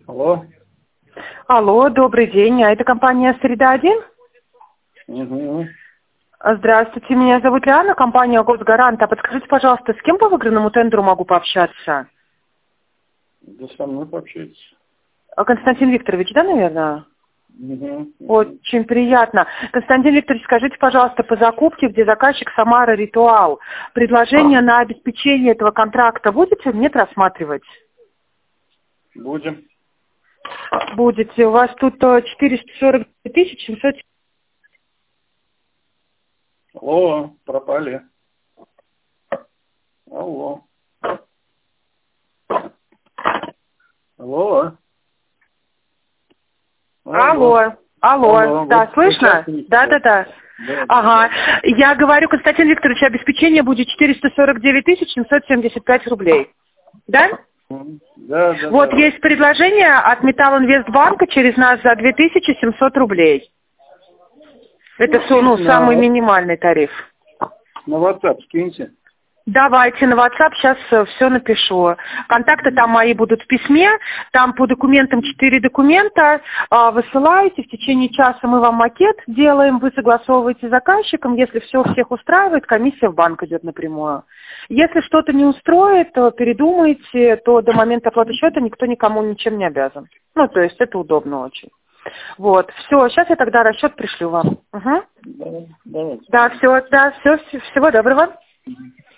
Алло. Алло, добрый день. А это компания «Среда-1»? Угу. Здравствуйте, меня зовут Лиана, компания «Госгарант». А подскажите, пожалуйста, с кем по выигранному тендеру могу пообщаться? Да со мной пообщайтесь. Константин Викторович, да, наверное? Угу. Очень приятно. Константин Викторович, скажите, пожалуйста, по закупке, где заказчик «Самара Ритуал», предложение на обеспечение этого контракта будете, нет, рассматривать? Будем. Будете. У вас тут 440 700. Алло, пропали. Алло. Алло. Алло. Да, Вот слышно? Да. Да. Ага. Я говорю, Константин Викторович, обеспечение будет 449 775 рублей. Да? Да. Вот есть предложение от Металлинвестбанка через нас за 2700 рублей. Это самый минимальный тариф. На WhatsApp скиньте. Давайте на WhatsApp сейчас все напишу. Контакты там мои будут в письме. Там по документам 4 документа. Высылаете, в течение часа мы вам макет делаем, вы согласовываете с заказчиком. Если все всех устраивает, комиссия в банк идет напрямую. Если что-то не устроит, то передумайте, то до момента оплаты счета никто никому ничем не обязан. То есть это удобно очень. Вот, все, сейчас я тогда расчет пришлю вам. Угу. Давайте. Всего доброго.